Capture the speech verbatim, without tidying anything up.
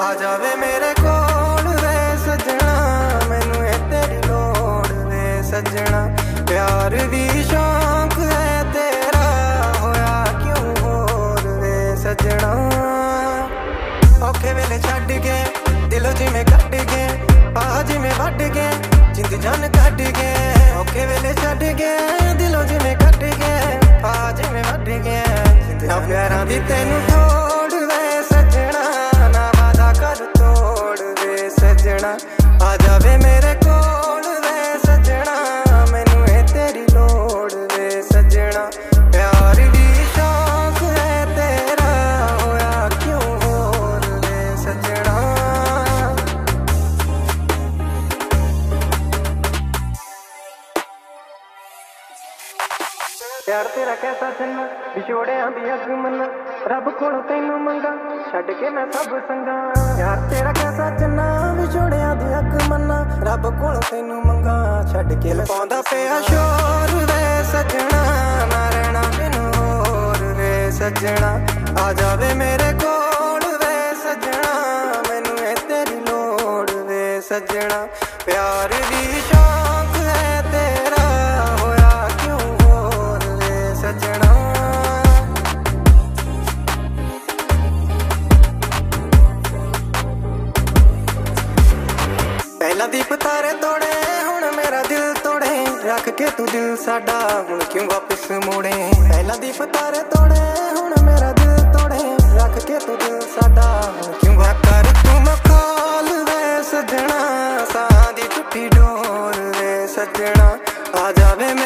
आ जावे मेरे कोल वे सजना, मैनू है तेरी लोड़ वे सजना। प्यार भी शौक है तेरा, होया क्यों होर वे सजना। औखे वेले छड्ड के दिलों जिवें कट के, आ जिवें वड्ड के जिंद जान कट के। औखे वेले छड्ड के दिलों जिवें कट के, आ जिवें वड्ड के जिंद जान प्यारां दी तैनू थोड़ वे सजना। ना वादा कर तोड़ वे सजना, आ जावे मेरे कोल वे सजना, मैनू है तेरी लोड़ वे सजना। प्यार भी शौक है तेरा, होया क्यों होर वे सजना। प्यार तेरा कैसा चन्ना, विछोड़ियां दी अग मन्ना, रब कोलों तैनू मंगा छड्ड के मैं सब संगा। प्यार तेरा कैसा चन्ना, विछोड़ियां दी अग मन्ना, रब कोलों तैनू मंगा छड्ड के। पाउंदा पिया शोर वे सजना, ना रहना मैनू होर वे सजना। आ जावे मेरे कोल वे सजना, मैनू है तेरी लोड़ वे सजना। प्यार भी शौक है तेरा, होया क्यों होर वे सजना। पहला दीप तारे तोड़े हुण मेरा दिल तोड़े, रख के तू दिल साडा हुण क्यों वापस मोड़े। पहला दीप तारे तोड़े हुण मेरा दिल तोड़े, रख के तू दिल साडा हुण क्यों वा कर तू मखौल वे सजना। सां दी टुटी डोर वे सजना, आ जावे